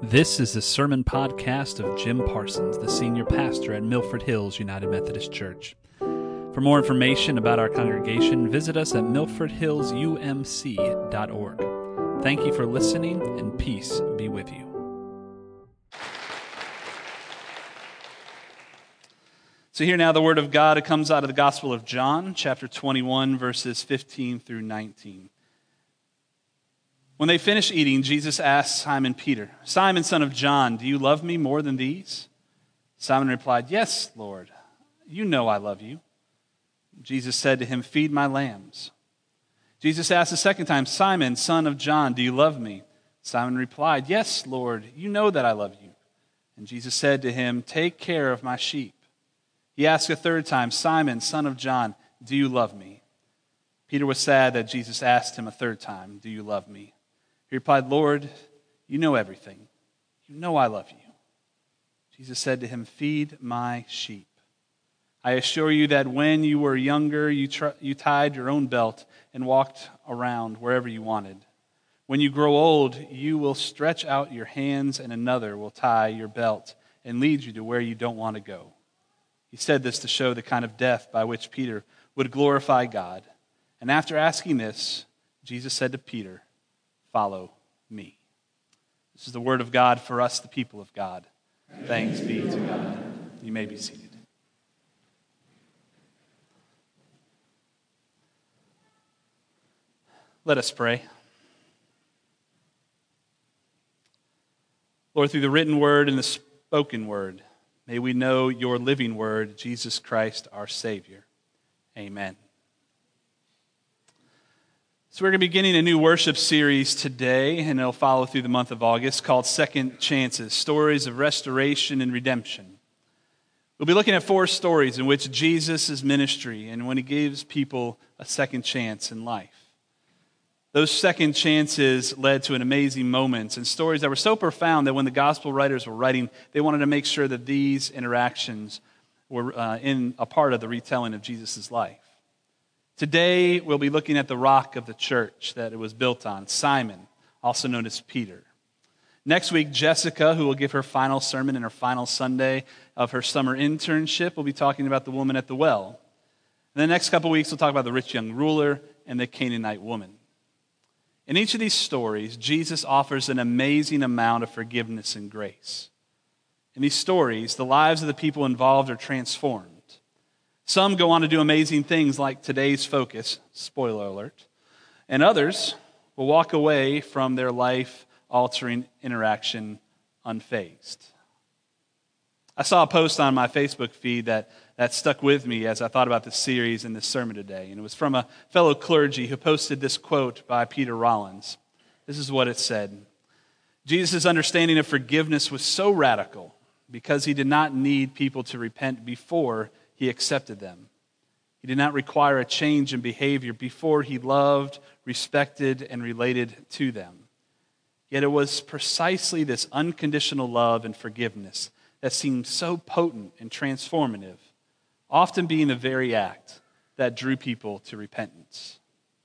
This is the sermon podcast of Jim Parsons, the senior pastor at Milford Hills United Methodist Church. For more information about our congregation, visit us at milfordhillsumc.org. Thank you for listening, and peace be with you. So here now the Word of God. It comes out of the Gospel of John, chapter 21, verses 15 through 19. When they finished eating, Jesus asked Simon Peter, "Simon, son of John, do you love me more than these?" Simon replied, "Yes, Lord, you know I love you." Jesus said to him, "Feed my lambs." Jesus asked a second time, "Simon, son of John, do you love me?" Simon replied, "Yes, Lord, you know that I love you." And Jesus said to him, "Take care of my sheep." He asked a third time, "Simon, son of John, do you love me?" Peter was sad that Jesus asked him a third time, "Do you love me?" He replied, "Lord, you know everything. You know I love you." Jesus said to him, "Feed my sheep. I assure you that when you were younger, you tied your own belt and walked around wherever you wanted. When you grow old, you will stretch out your hands and another will tie your belt and lead you to where you don't want to go." He said this to show the kind of death by which Peter would glorify God. And after asking this, Jesus said to Peter, "Follow me." This is the word of God for us, the people of God. Thanks be to God. You may be seated. Let us pray. Lord, through the written word and the spoken word, may we know your living word, Jesus Christ, our Savior. Amen. So we're going to be beginning a new worship series today, and it'll follow through the month of August, called Second Chances, Stories of Restoration and Redemption. We'll be looking at 4 stories in which Jesus' ministry and when he gives people a second chance in life. Those second chances led to an amazing moments and stories that were so profound that when the gospel writers were writing, they wanted to make sure that these interactions were in a part of the retelling of Jesus' life. Today, we'll be looking at the rock of the church that it was built on, Simon, also known as Peter. Next week, Jessica, who will give her final sermon in her final Sunday of her summer internship, will be talking about the woman at the well. And the next couple weeks, we'll talk about the rich young ruler and the Canaanite woman. In each of these stories, Jesus offers an amazing amount of forgiveness and grace. In these stories, the lives of the people involved are transformed. Some go on to do amazing things like today's focus, spoiler alert, and others will walk away from their life-altering interaction unfazed. I saw a post on my Facebook feed that stuck with me as I thought about this series and this sermon today, and it was from a fellow clergy who posted this quote by Peter Rollins. This is what it said: "Jesus' understanding of forgiveness was so radical because he did not need people to repent before he accepted them. He did not require a change in behavior before he loved, respected, and related to them. Yet it was precisely this unconditional love and forgiveness that seemed so potent and transformative, often being the very act that drew people to repentance."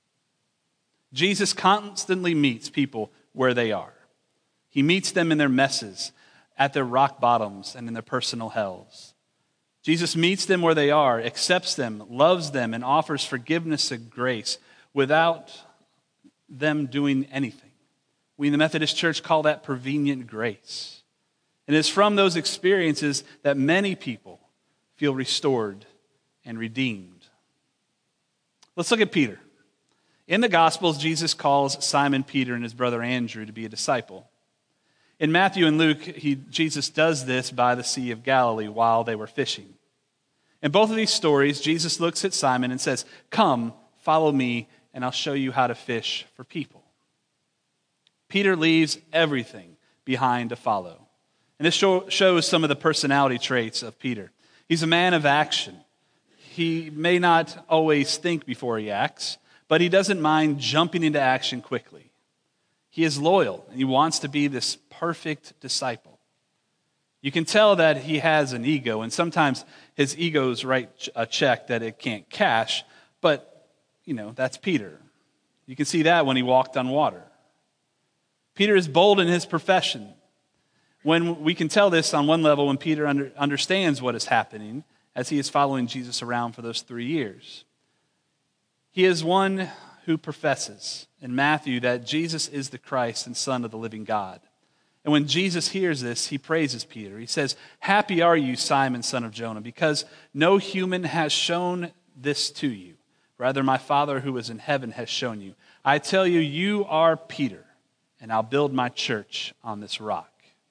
Jesus constantly meets people where they are. He meets them in their messes, at their rock bottoms, and in their personal hells. Jesus meets them where they are, accepts them, loves them, and offers forgiveness and grace without them doing anything. We in the Methodist Church call that prevenient grace. And it's from those experiences that many people feel restored and redeemed. Let's look at Peter. In the Gospels, Jesus calls Simon Peter and his brother Andrew to be a disciple. In Matthew and Luke, Jesus does this by the Sea of Galilee while they were fishing. In both of these stories, Jesus looks at Simon and says, "Come, follow me, and I'll show you how to fish for people." Peter leaves everything behind to follow. And this shows some of the personality traits of Peter. He's a man of action. He may not always think before he acts, but he doesn't mind jumping into action quickly. He is loyal, and he wants to be this perfect disciple. You can tell that he has an ego, and sometimes his ego's write a check that it can't cash, but, that's Peter. You can see that when he walked on water. Peter is bold in his profession. When we can tell this on one level when Peter understands what is happening as he is following Jesus around for those 3 years. He is one who professes in Matthew that Jesus is the Christ and Son of the living God. And when Jesus hears this, he praises Peter. He says, "Happy are you, Simon, son of Jonah, because no human has shown this to you. Rather, my Father who is in heaven has shown you. I tell you, you are Peter, and I'll build my church on this rock."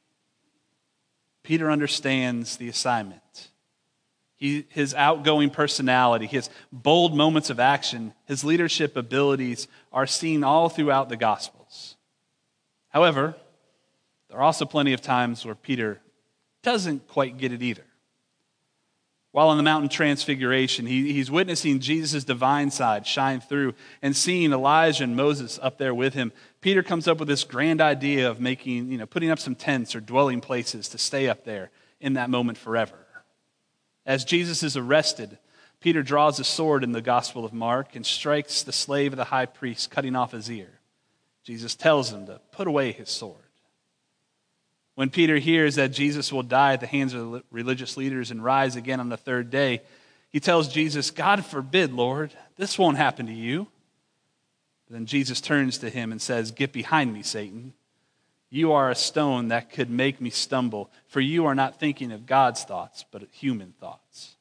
Peter understands the assignment. His outgoing personality, his bold moments of action, his leadership abilities are seen all throughout the Gospels. However, there are also plenty of times where Peter doesn't quite get it either. While on the mountain transfiguration, he's witnessing Jesus' divine side shine through and seeing Elijah and Moses up there with him. Peter comes up with this grand idea of putting up some tents or dwelling places to stay up there in that moment forever. As Jesus is arrested, Peter draws a sword in the Gospel of Mark and strikes the slave of the high priest, cutting off his ear. Jesus tells him to put away his sword. When Peter hears that Jesus will die at the hands of the religious leaders and rise again on the third day, he tells Jesus, "God forbid, Lord, this won't happen to you." Then Jesus turns to him and says, "Get behind me, Satan. You are a stone that could make me stumble, for you are not thinking of God's thoughts, but human thoughts."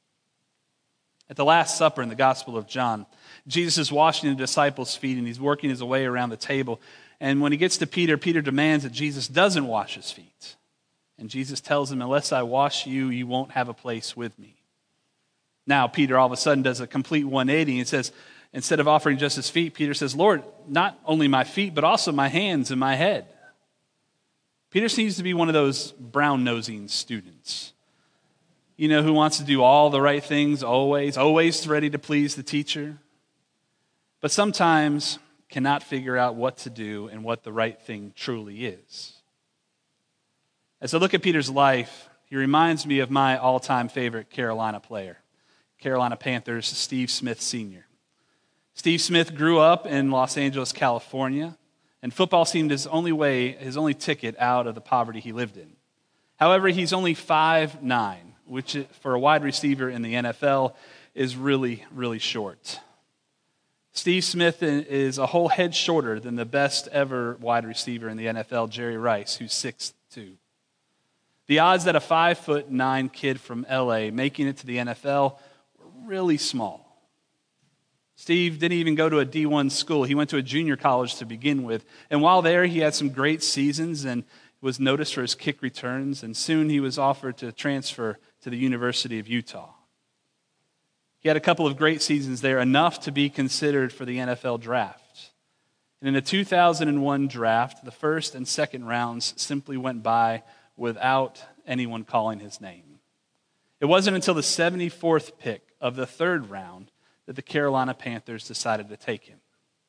At the Last Supper in the Gospel of John, Jesus is washing the disciples' feet and he's working his way around the table. And when he gets to Peter, Peter demands that Jesus doesn't wash his feet. And Jesus tells him, "Unless I wash you, you won't have a place with me." Now, Peter all of a sudden does a complete 180 and says, instead of offering just his feet, Peter says, "Lord, not only my feet, but also my hands and my head." Peter seems to be one of those brown-nosing students, who wants to do all the right things always ready to please the teacher, but sometimes cannot figure out what to do and what the right thing truly is. As I look at Peter's life, he reminds me of my all-time favorite Carolina player, Carolina Panthers' Steve Smith Sr. Steve Smith grew up in Los Angeles, California, and football seemed his only ticket out of the poverty he lived in. However, he's only 5'9", which for a wide receiver in the NFL is really, really short. Steve Smith is a whole head shorter than the best ever wide receiver in the NFL, Jerry Rice, who's 6'2". The odds that a 5'9" kid from LA making it to the NFL were really small. Steve didn't even go to a D1 school. He went to a junior college to begin with. And while there, he had some great seasons and was noticed for his kick returns. And soon he was offered to transfer to the University of Utah. He had a couple of great seasons there, enough to be considered for the NFL draft. And in the 2001 draft, the first and second rounds simply went by without anyone calling his name. It wasn't until the 74th pick of the third round that the Carolina Panthers decided to take him.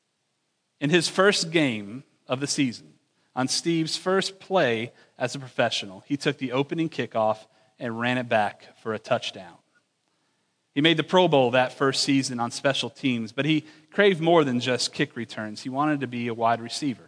In his first game of the season, on Steve's first play as a professional, he took the opening kickoff and ran it back for a touchdown. He made the Pro Bowl that first season on special teams, but he craved more than just kick returns. He wanted to be a wide receiver.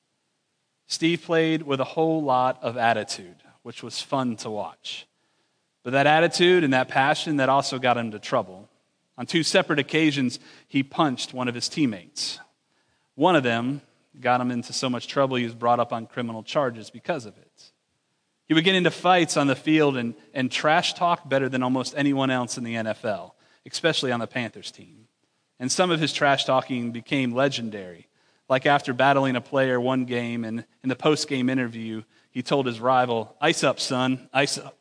Steve played with a whole lot of attitude, which was fun to watch. But that attitude and that passion, that also got him into trouble. On 2 separate occasions, he punched one of his teammates. One of them got him into so much trouble, he was brought up on criminal charges because of it. He would get into fights on the field and trash talk better than almost anyone else in the NFL, especially on the Panthers team. And some of his trash talking became legendary. Like after battling a player one game, and in the post-game interview, he told his rival, "Ice up, son, ice up."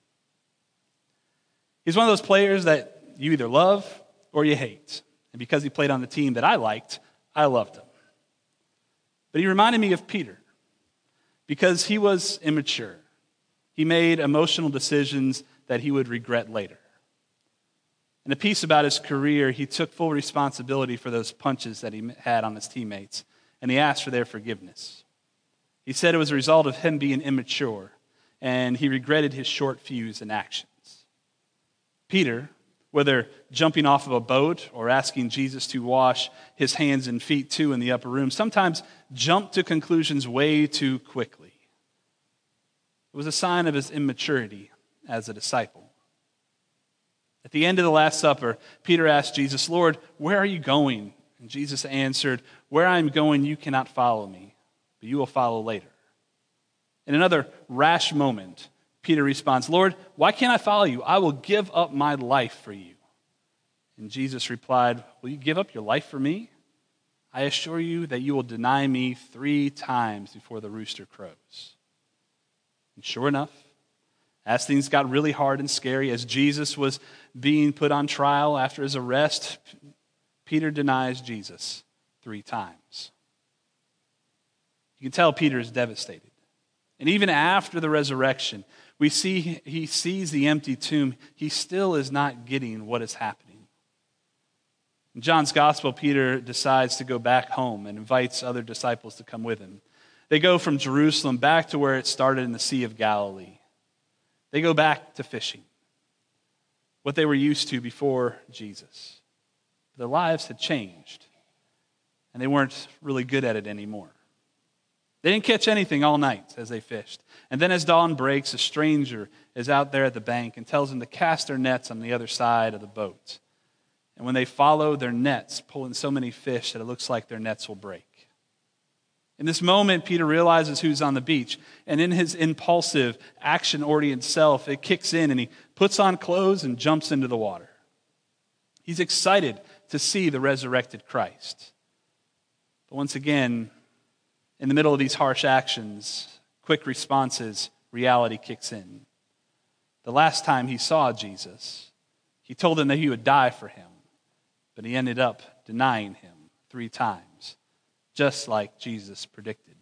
He's one of those players that you either love or you hate. And because he played on the team that I liked, I loved him. But he reminded me of Peter because he was immature. He made emotional decisions that he would regret later. In a piece about his career, he took full responsibility for those punches that he had on his teammates, and he asked for their forgiveness. He said it was a result of him being immature, and he regretted his short fuse and actions. Peter, whether jumping off of a boat or asking Jesus to wash his hands and feet too in the upper room, sometimes jumped to conclusions way too quickly. It was a sign of his immaturity as a disciple. At the end of the Last Supper, Peter asked Jesus, "Lord, where are you going?" And Jesus answered, "Where I am going, you cannot follow me, but you will follow later." In another rash moment, Peter responds, "Lord, why can't I follow you? I will give up my life for you." And Jesus replied, "Will you give up your life for me? I assure you that you will deny me 3 times before the rooster crows." And sure enough, as things got really hard and scary, as Jesus was being put on trial after his arrest, Peter denies Jesus 3 times. You can tell Peter is devastated. And even after the resurrection, we see he sees the empty tomb. He still is not getting what is happening. In John's gospel, Peter decides to go back home and invites other disciples to come with him. They go from Jerusalem back to where it started in the Sea of Galilee. They go back to fishing, what they were used to before Jesus. Their lives had changed, and they weren't really good at it anymore. They didn't catch anything all night as they fished. And then as dawn breaks, a stranger is out there at the bank and tells them to cast their nets on the other side of the boat. And when they follow their nets, pulling so many fish that it looks like their nets will break. In this moment, Peter realizes who's on the beach. And in his impulsive, action-oriented self, it kicks in and he puts on clothes and jumps into the water. He's excited to see the resurrected Christ. But once again, in the middle of these harsh actions, quick responses, reality kicks in. The last time he saw Jesus, he told him that he would die for him, but he ended up denying him 3 times, just like Jesus predicted.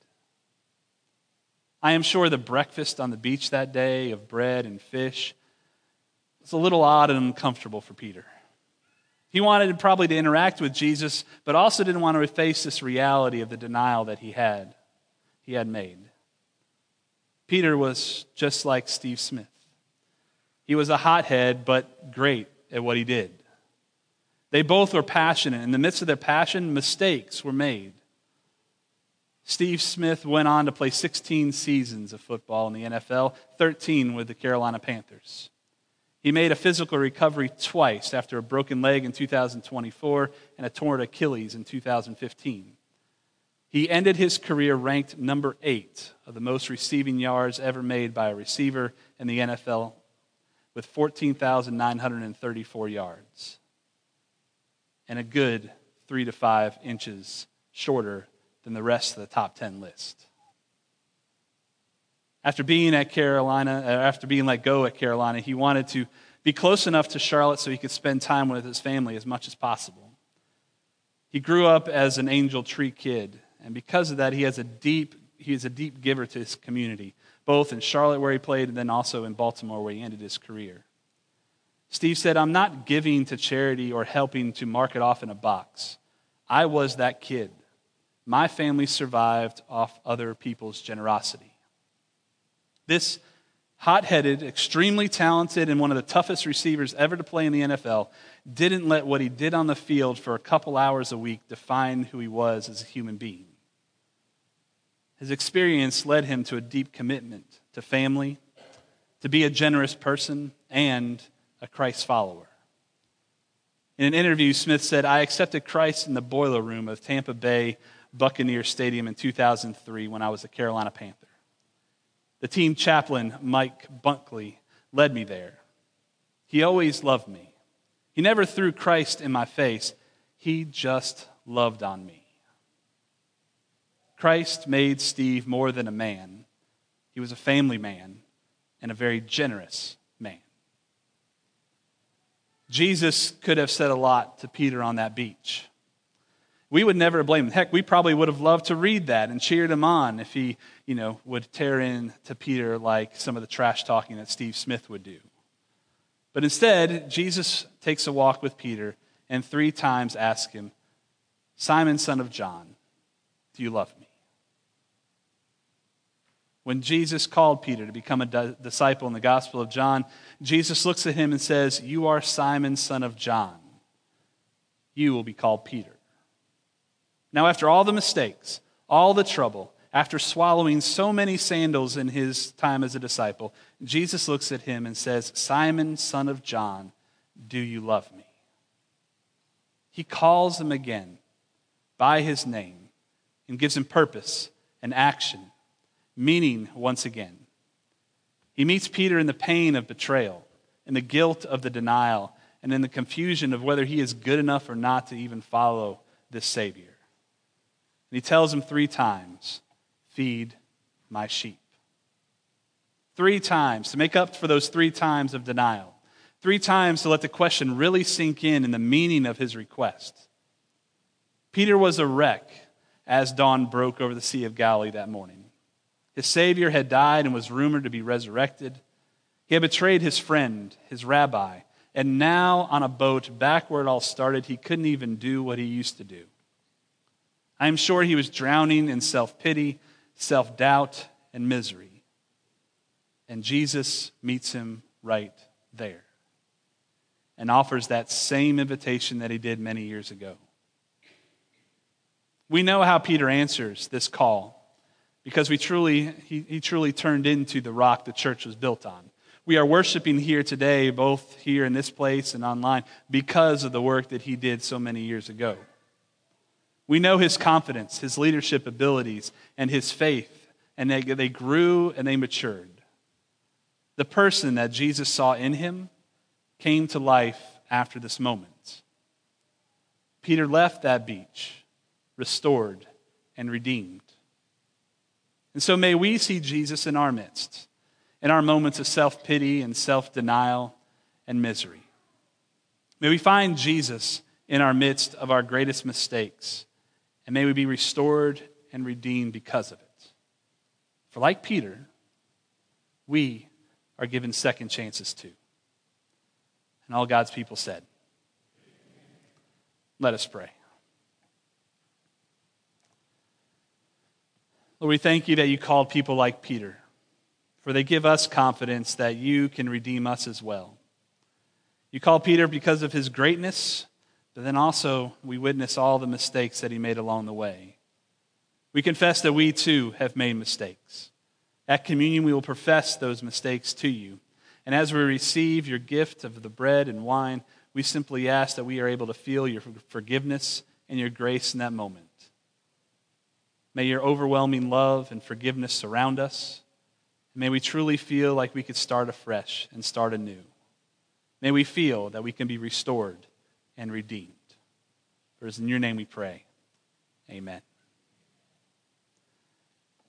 I am sure the breakfast on the beach that day of bread and fish was a little odd and uncomfortable for Peter. He wanted probably to interact with Jesus, but also didn't want to face this reality of the denial that he had made. Peter was just like Steve Smith. He was a hothead, but great at what he did. They both were passionate. In the midst of their passion, mistakes were made. Steve Smith went on to play 16 seasons of football in the NFL, 13 with the Carolina Panthers. He made a physical recovery twice after a broken leg in 2024 and a torn Achilles in 2015. He ended his career ranked number 8 of the most receiving yards ever made by a receiver in the NFL with 14,934 yards and a good 3 to 5 inches shorter than the rest of the top 10 list. After being let go at Carolina, he wanted to be close enough to Charlotte so he could spend time with his family as much as possible. He grew up as an Angel Tree kid, and because of that, he is a deep giver to his community, both in Charlotte where he played and then also in Baltimore where he ended his career. Steve said, "I'm not giving to charity or helping to mark it off in a box. I was that kid. My family survived off other people's generosity." This hot-headed, extremely talented, and one of the toughest receivers ever to play in the NFL didn't let what he did on the field for a couple hours a week define who he was as a human being. His experience led him to a deep commitment to family, to be a generous person, and a Christ follower. In an interview, Smith said, "I accepted Christ in the boiler room of Tampa Bay Buccaneers Stadium in 2003 when I was a Carolina Panther. The team chaplain, Mike Bunkley, led me there. He always loved me. He never threw Christ in my face. He just loved on me." Christ made Steve more than a man. He was a family man and a very generous man. Jesus could have said a lot to Peter on that beach. We would never blame him. Heck, we probably would have loved to read that and cheered him on if he, would tear in to Peter like some of the trash talking that Steve Smith would do. But instead, Jesus takes a walk with Peter and 3 times asks him, "Simon, son of John, do you love me?" When Jesus called Peter to become a disciple in the Gospel of John, Jesus looks at him and says, "You are Simon, son of John. You will be called Peter." Now, after all the mistakes, all the trouble, after swallowing so many sandals in his time as a disciple, Jesus looks at him and says, "Simon, son of John, do you love me?" He calls him again by his name and gives him purpose and action, meaning once again. He meets Peter in the pain of betrayal, in the guilt of the denial, and in the confusion of whether he is good enough or not to even follow this Savior. And he tells him 3 times, "Feed my sheep." 3 times to make up for those 3 times of denial. 3 times to let the question really sink in the meaning of his request. Peter was a wreck as dawn broke over the Sea of Galilee that morning. His Savior had died and was rumored to be resurrected. He had betrayed his friend, his rabbi, and now on a boat back where it all started, he couldn't even do what he used to do. I am sure he was drowning in self-pity, self-doubt, and misery. And Jesus meets him right there and offers that same invitation that he did many years ago. We know how Peter answers this call because he truly turned into the rock the church was built on. We are worshiping here today, both here in this place and online, because of the work that he did so many years ago. We know his confidence, his leadership abilities, and his faith, and they grew and they matured. The person that Jesus saw in him came to life after this moment. Peter left that beach, restored and redeemed. And so may we see Jesus in our midst, in our moments of self-pity and self-denial and misery. May we find Jesus in our midst of our greatest mistakes, and may we be restored and redeemed because of it. For like Peter, we are given second chances too. And all God's people said, let us pray. Lord, we thank you that you called people like Peter, for they give us confidence that you can redeem us as well. You called Peter because of his greatness, but then also we witness all the mistakes that he made along the way. We confess that we too have made mistakes. At communion, we will profess those mistakes to you. And as we receive your gift of the bread and wine, we simply ask that we are able to feel your forgiveness and your grace in that moment. May your overwhelming love and forgiveness surround us. May we truly feel like we could start afresh and start anew. May we feel that we can be restored and redeemed. For it is in your name we pray. Amen.